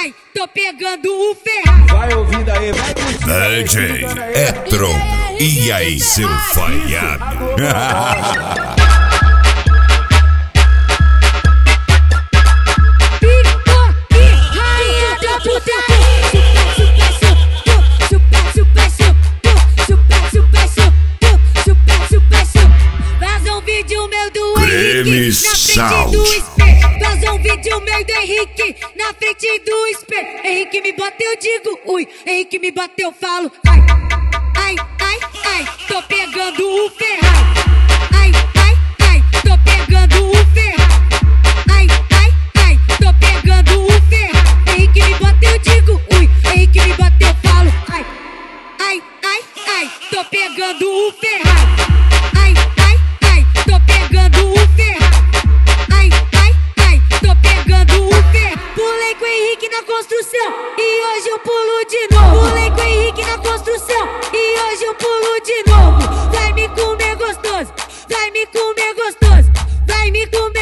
ai, tô pegando o Ferrari. Vai ouvindo aí, vai curtindo. DJ Etron, e aí seu falhado? Vaza um vídeo meu do Creme Henrique na frente do espelho. Vaza um vídeo meu do Henrique na frente do espelho. Henrique me bateu, eu digo ui. Henrique me bateu, eu falo ai. Ai, ai, ai, tô pegando o Ferrari. Ai, ai, ai, tô pegando o Ferrari. Ai, ai, ai, tô pegando o Ferrari. Henrique me bateu, eu digo ui. Henrique me bateu, eu falo ai. Ai, ai, ai, tô pegando o Ferrari. Ai, ai, ai, tô pegando o Ferrari. Ai, ai, ai, tô pegando o Ferrari. Pulei com o Henrique na construção e hoje eu pulo de novo. Pulei com o Henrique na construção e hoje eu pulo de novo. Vai me comer gostoso, vai me comer gostoso, vai me comer